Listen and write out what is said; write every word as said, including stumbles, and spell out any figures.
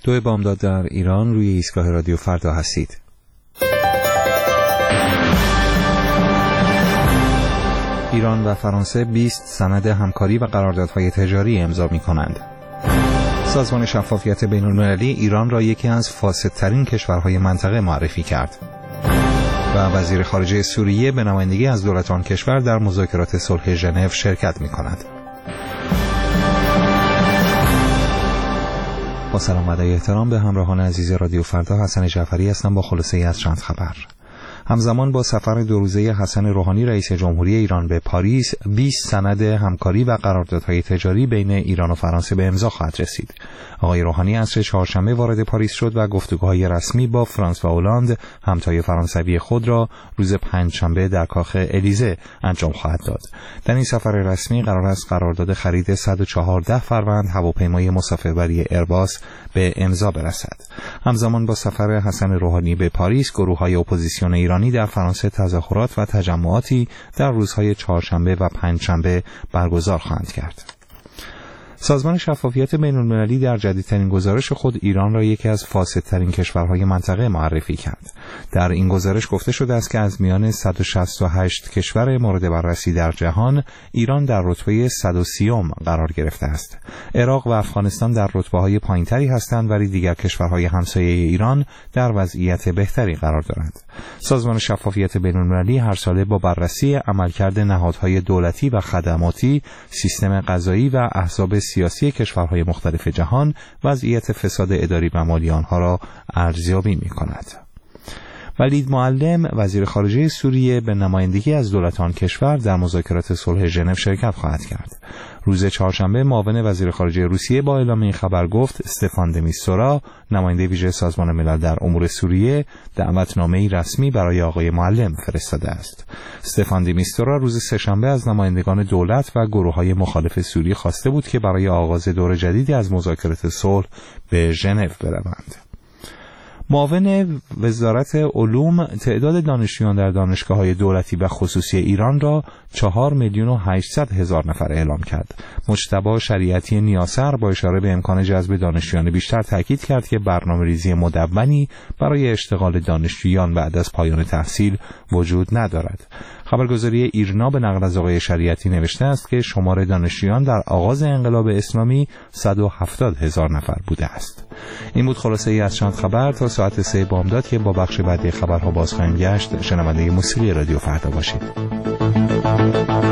دو بامداد در ایران، روی ایستگاه رادیو فردا هستید. ایران و فرانسه بیست سند همکاری و قراردادهای تجاری امضا می‌کنند. سازمان شفافیت بین‌المللی ایران را یکی از فاسدترین کشورهای منطقه معرفی کرد. و وزیر خارجه سوریه به نمایندگی از دولت آن کشور در مذاکرات صلح ژنو شرکت می‌کند. با سلام و ادای احترام به همراهان عزیز رادیو فردا، حسن جعفری هستم با خلاصه‌ای از چند خبر. همزمان با سفر دو روزه حسن روحانی رئیس جمهوری ایران به پاریس، بیست سند همکاری و قراردادهای تجاری بین ایران و فرانسه به امضا خواهد رسید. آقای روحانی عصر چهارشنبه وارد پاریس شد و گفتگوهای رسمی با فرانسوا هولند، همتای فرانسوی خود را روز پنجشنبه در کاخ الیزه انجام خواهد داد. در این سفر رسمی قرار است قرارداد خرید صد و چهارده فروند هواپیمای مسافربری ایرباس به امضا برسد. همزمان با سفر حسن روحانی به پاریس، گروه‌های اپوزیسیون ایرانی در فرانسه تظاهرات و تجمعاتی در روزهای چهارشنبه و پنجشنبه برگزار خواهند کرد. سازمان شفافیت بین‌المللی در جدیدترین گزارش خود ایران را یکی از فاسدترین کشورهای منطقه معرفی کرد. در این گزارش گفته شده است که از میان صد و شصت و هشت کشور مورد بررسی در جهان، ایران در رتبه صد و سی قرار گرفته است. عراق و افغانستان در رتبه‌های پایین‌تری هستند، ولی دیگر کشورهای همسایه ایران در وضعیت بهتری قرار دارند. سازمان شفافیت بین‌المللی هر ساله با بررسی عملکرد نهادهای دولتی و خدماتی، سیستم قضایی و احزاب سیاسی کشورهای مختلف جهان وضعیت فساد اداری و مالی آنها را ارزیابی می‌کند. ولید معلم وزیر خارجه سوریه به نمایندگی از دولت آن کشور در مذاکرات صلح ژنو شرکت خواهد کرد. روز چهارشنبه معاون وزیر خارجه روسیه با اعلام این خبر گفت استفان د میستورا، نماینده ویژه سازمان ملل در امور سوریه، دعوتنامه‌ای رسمی برای آقای معلم فرستاده است. استفان د میستورا روز سه‌شنبه از نمایندگان دولت و گروه‌های مخالف سوریه خواسته بود که برای آغاز دور جدیدی از مذاکرات صلح به ژنو بروند. معاون وزارت علوم تعداد دانشجویان در دانشگاه‌های دولتی و خصوصی ایران را چهار میلیون و هشتصد هزار نفر اعلام کرد. مجتبی شریعتی نیاسر با اشاره به امکان جذب دانشجویان بیشتر تاکید کرد که برنامه‌ریزی مدونی برای اشتغال دانشجویان بعد از پایان تحصیل وجود ندارد. خبرگزاری ایرنا به نقل از آقای شریعتی نوشته است که شمار دانشجویان در آغاز انقلاب اسلامی صد و هفتاد هزار نفر بوده است. این بود خلاصه ای از چند خبر. تا ساعت سه بامداد که با بخش بعدی خبرها باز خواهیم گشت. شنونده موسیقی رادیو فردا باشید.